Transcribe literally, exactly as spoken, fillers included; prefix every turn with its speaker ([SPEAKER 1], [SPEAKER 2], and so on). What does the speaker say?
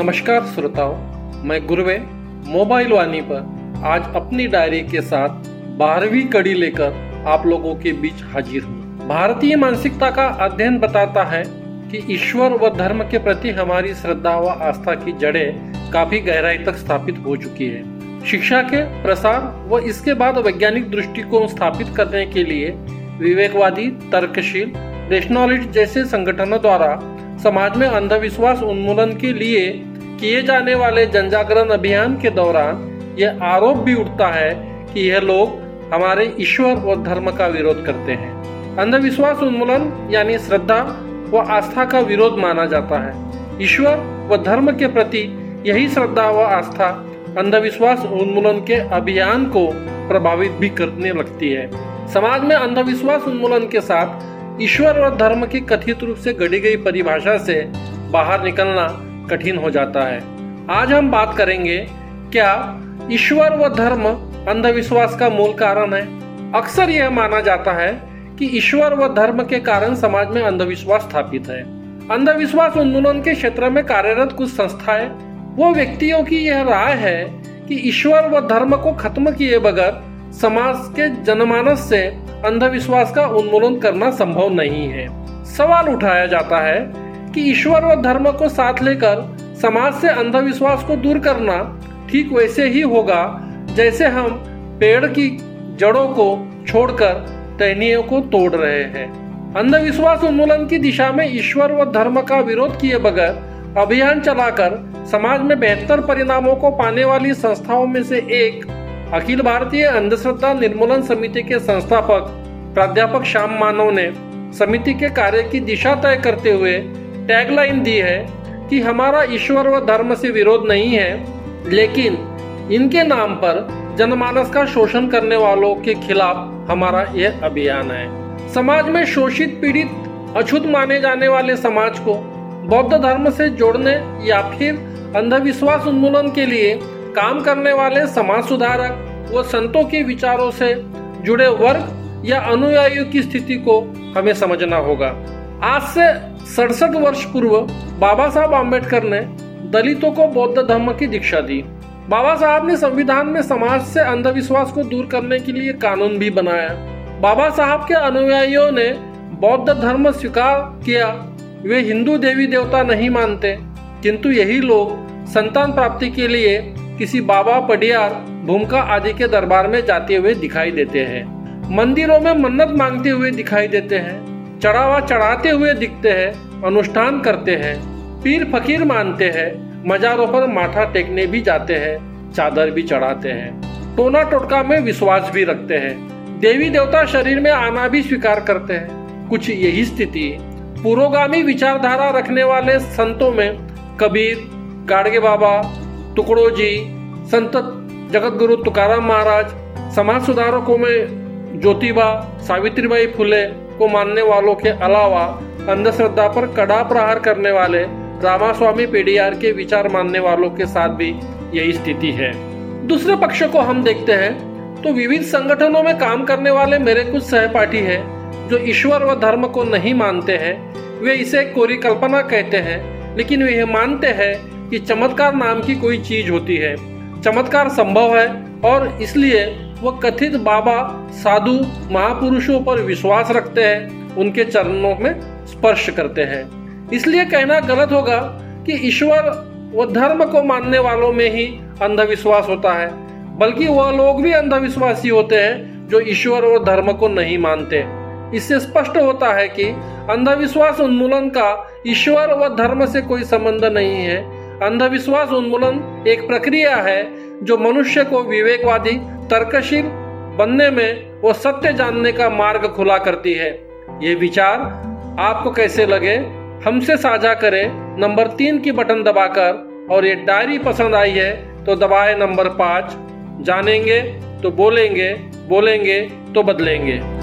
[SPEAKER 1] नमस्कार श्रोताओं, मैं गुरवे मोबाइल वाणी पर आज अपनी डायरी के साथ बारहवीं कड़ी लेकर आप लोगों के बीच हाजिर हूँ। भारतीय मानसिकता का अध्ययन बताता है कि ईश्वर व धर्म के प्रति हमारी श्रद्धा व आस्था की जड़ें काफी गहराई तक स्थापित हो चुकी है। शिक्षा के प्रसार व इसके बाद वैज्ञानिक दृष्टिकोण स्थापित करने के लिए विवेकवादी, तर्कशील, रेशनलिस्ट जैसे संगठनों द्वारा समाज में अंधविश्वास उन्मूलन के लिए किए जाने वाले जनजागरण अभियान के दौरान यह आरोप भी उठता है कि यह लोग हमारे ईश्वर व धर्म का विरोध करते हैं। अंधविश्वास उन्मूलन यानी श्रद्धा व आस्था का विरोध माना जाता है। ईश्वर व धर्म के प्रति यही श्रद्धा व आस्था अंधविश्वास उन्मूलन के अभियान को प्रभावित भी करने लगती है। समाज में अंधविश्वास उन्मूलन के साथ ईश्वर और धर्म की कथित रूप से गढ़ी गई परिभाषा से बाहर निकलना कठिन हो जाता है। आज हम बात करेंगे, क्या ईश्वर व धर्म अंधविश्वास का मूल कारण है? अक्सर यह माना जाता है कि ईश्वर व धर्म के कारण समाज में अंधविश्वास स्थापित है। अंधविश्वास उन्मूलन के क्षेत्र में कार्यरत कुछ संस्थाएं वो व्यक्तियों की यह राय है कि ईश्वर व धर्म को खत्म किए बगैर समाज के जनमानस से अंधविश्वास का उन्मूलन करना संभव नहीं है। सवाल उठाया जाता है कि ईश्वर व धर्म को साथ लेकर समाज से अंधविश्वास को दूर करना ठीक वैसे ही होगा जैसे हम पेड़ की जड़ों को छोड़कर टहनियों को तोड़ रहे हैं। अंधविश्वास उन्मूलन की दिशा में ईश्वर व धर्म का विरोध किए बगैर अभियान चलाकर समाज में बेहतर परिणामों को पाने वाली संस्थाओं में से एक अखिल भारतीय अंधश्रद्धा निर्मूलन समिति के संस्थापक प्राध्यापक श्याम मानव ने समिति के कार्य की दिशा तय करते हुए टैगलाइन दी है कि हमारा ईश्वर व धर्म से विरोध नहीं है, लेकिन इनके नाम पर जनमानस का शोषण करने वालों के खिलाफ हमारा यह अभियान है। समाज में शोषित, पीड़ित, अछूत माने जाने वाले समाज को बौद्ध धर्म से जोड़ने या फिर अंधविश्वास उन्मूलन के लिए काम करने वाले समाज सुधारक व संतों के विचारों से जुड़े वर्ग या अनुयायियों की स्थिति को हमें समझना होगा। आज से सड़सठ वर्ष पूर्व बाबा साहब आम्बेडकर ने दलितों को बौद्ध धर्म की दीक्षा दी। बाबा साहब ने संविधान में समाज से अंधविश्वास को दूर करने के लिए कानून भी बनाया। बाबा साहब के अनुयायियों ने बौद्ध धर्म स्वीकार किया। वे हिंदू देवी देवता नहीं मानते, किंतु यही लोग संतान प्राप्ति के लिए किसी बाबा, पडियार, भूमिका आदि के दरबार में जाते हुए दिखाई देते हैं। मंदिरों में मन्नत मांगते हुए दिखाई देते हैं, चढ़ावा चढ़ाते हुए दिखते हैं, अनुष्ठान करते हैं, पीर फकीर मानते हैं, मजारों पर माथा टेकने भी जाते हैं, चादर भी चढ़ाते हैं, टोना टोटका में विश्वास भी रखते हैं, देवी देवता शरीर में आना भी स्वीकार करते हैं। कुछ यही स्थिति पुरोगामी विचारधारा रखने वाले संतों में कबीर, गाडगे बाबा, टुकड़ो जी, संत जगत गुरु तुकाराम महाराज, समाज सुधारकों में ज्योतिबा, सावित्रीबाई फुले को मानने वालों के अलावा अंधश्रद्धा पर कड़ा प्रहार करने वाले रामास्वामी पेडियार के विचार मानने वालों के साथ भी यही स्थिति है। दूसरे पक्ष को हम देखते हैं तो विविध संगठनों में काम करने वाले मेरे कुछ सहपाठी हैं जो ईश्वर व धर्म को नहीं मानते हैं। वे इसे कोरी कल्पना कहते हैं, लेकिन वे यह मानते हैं कि चमत्कार नाम की कोई चीज होती है, चमत्कार संभव है और इसलिए वो कथित बाबा, साधु, महापुरुषों पर विश्वास रखते हैं, उनके चरणों में स्पर्श करते हैं। इसलिए कहना गलत होगा कि ईश्वर व धर्म को मानने वालों में ही अंधविश्वास होता है, बल्कि वह लोग भी अंधविश्वासी होते हैं जो ईश्वर व धर्म को नहीं मानते। इससे स्पष्ट होता है कि अंधविश्वास उन्मूलन का ईश्वर व धर्म से कोई संबंध नहीं है। अंधविश्वास उन्मूलन एक प्रक्रिया है जो मनुष्य को विवेकवादी, तर्कशील बनने में व सत्य जानने का मार्ग खुला करती है। ये विचार आपको कैसे लगे, हमसे साझा करें नंबर तीन की बटन दबाकर। और ये डायरी पसंद आई है तो दबाए नंबर पाँच। जानेंगे तो बोलेंगे, बोलेंगे तो बदलेंगे।